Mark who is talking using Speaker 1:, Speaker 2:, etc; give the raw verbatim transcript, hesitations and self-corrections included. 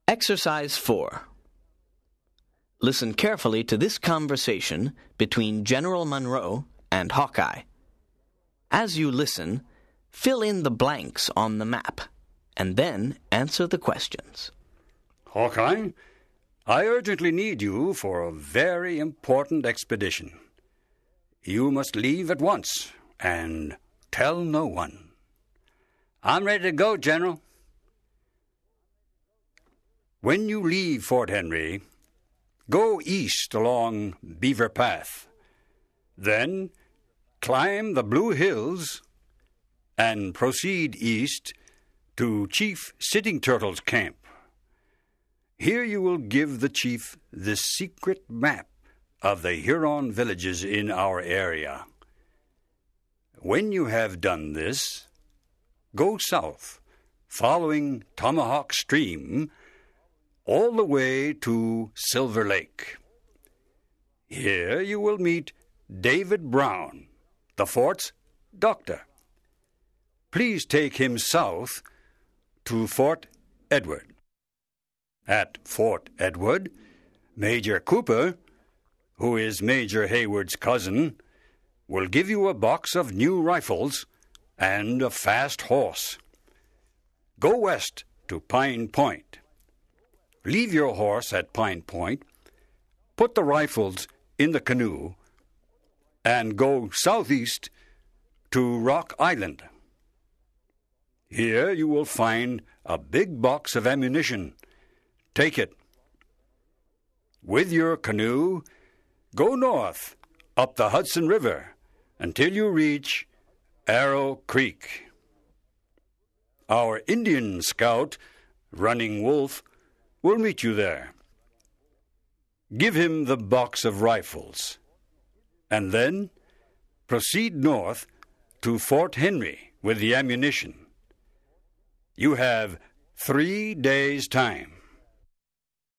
Speaker 1: Exercise four. Listen carefully to this conversation between General Monroe and Hawkeye. As you listen, fill in the blanks on the map, and then answer the questions.
Speaker 2: Hawkeye, I urgently need you for a very important expedition. You must leave at once, and tell no one.
Speaker 3: I'm ready to go, General.
Speaker 2: When you leave Fort Henry, go east along Beaver Path. Then climb the Blue Hills and proceed east to Chief Sitting Turtle's camp. Here you will give the chief the secret map of the Huron villages in our area. When you have done this, go south, following Tomahawk Stream, all the way to Silver Lake. Here you will meet David Brown, the fort's doctor. Please take him south to Fort Edward. At Fort Edward, Major Cooper, who is Major Hayward's cousin, will give you a box of new rifles and a fast horse. Go west to Pine Point. Leave your horse at Pine Point, put the rifles in the canoe, and go southeast to Rock Island. Here you will find a big box of ammunition. Take it. With your canoe, go north up the Hudson River until you reach Arrow Creek. Our Indian scout, Running Wolf, will meet you there. Give him the box of rifles, and then proceed north to Fort Henry with the ammunition. You have three days' time.